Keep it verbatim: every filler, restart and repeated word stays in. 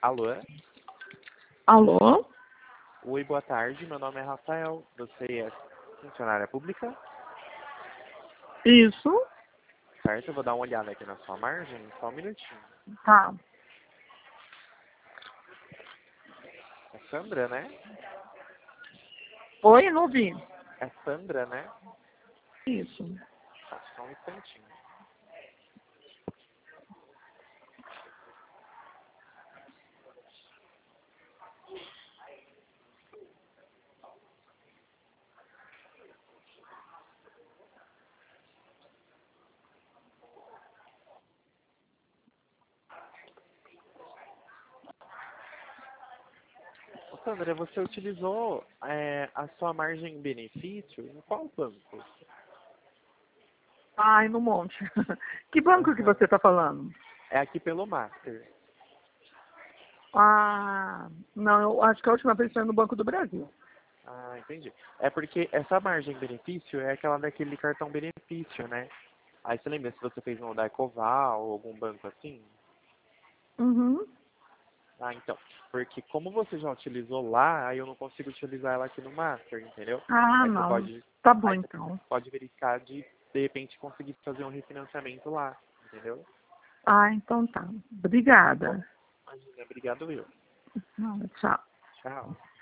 Alô? Alô? Oi, boa tarde. Meu nome é Rafael. Você é funcionária pública? Isso? Certo? Eu vou dar uma olhada aqui na sua margem. Só um minutinho. Tá. É Sandra, né? Oi, não ouvi. É Sandra, né? Isso. Tá, só um instantinho. Ô, Sandra, você utilizou é, a sua margem em benefício em qual banco? Ai, no monte. Que banco que Aham. você tá falando? É aqui pelo Master. Ah, não, eu acho que a última vez foi no Banco do Brasil. Ah, entendi. É porque essa margem em benefício é aquela daquele cartão benefício, né? Aí você lembra se você fez no Daicoval ou algum banco assim? Uhum. Ah, então. Porque como você já utilizou lá, aí eu não consigo utilizar ela aqui no Master, entendeu? Ah, Aí você não. pode, Tá bom, aí você então. pode verificar de, de repente, conseguir fazer um refinanciamento lá, entendeu? Ah, então tá. Tá bom? Obrigada. Imagina, obrigado eu. Não, tchau. Tchau.